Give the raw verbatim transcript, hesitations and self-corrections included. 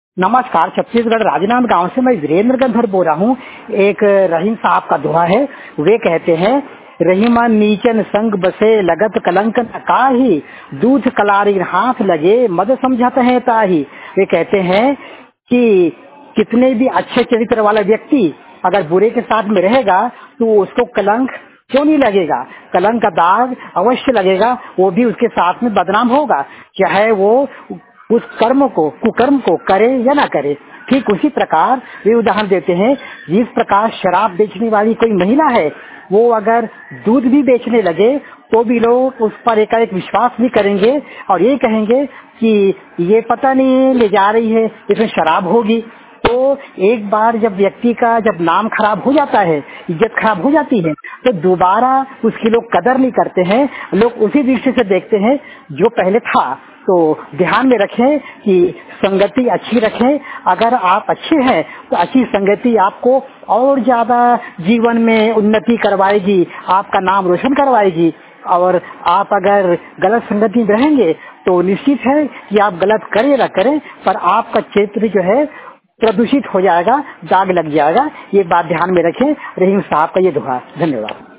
नमस्कार, छत्तीसगढ़ राजनांद गांव से मैं वीरेंद्र गंधर बोल रहा हूँ। एक रहीम साहब का दोहा है, वे कहते हैं, रहीमा नीचन संग बसे लगत कलंक न काहि, दूध कलारी हाथ लगे मद समझत है ताहि। वे कहते हैं कि कितने भी अच्छे चरित्र वाला व्यक्ति अगर बुरे के साथ में रहेगा तो उसको कलंक क्यों नहीं लगेगा, कलंक का दाग अवश्य लगेगा, वो भी उसके साथ में बदनाम होगा, चाहे वो उस कर्म को कुकर्म को करे या ना करे। ठीक उसी प्रकार वे उदाहरण देते हैं, जिस प्रकार शराब बेचने वाली कोई महिला है, वो अगर दूध भी बेचने लगे तो भी लोग उस पर एकाएक विश्वास नहीं करेंगे और ये कहेंगे कि ये पता नहीं ले जा रही है, इसमें शराब होगी। तो एक बार जब व्यक्ति का जब नाम खराब हो जाता है, इज्जत खराब हो जाती है, तो दोबारा उसकी लोग कदर नहीं करते हैं, लोग उसी दृष्टि से देखते हैं जो पहले था। तो ध्यान में रखें कि संगति अच्छी रखें। अगर आप अच्छे हैं तो अच्छी संगति आपको और ज्यादा जीवन में उन्नति करवाएगी, आपका नाम रोशन करवाएगी। और आप अगर गलत संगति में रहेंगे तो निश्चित है कि आप गलत करें ना करें, पर आपका क्षेत्र जो है प्रदूषित हो जाएगा, दाग लग जाएगा। ये बात ध्यान में रखें। रहीम साहब का ये दोहा। धन्यवाद।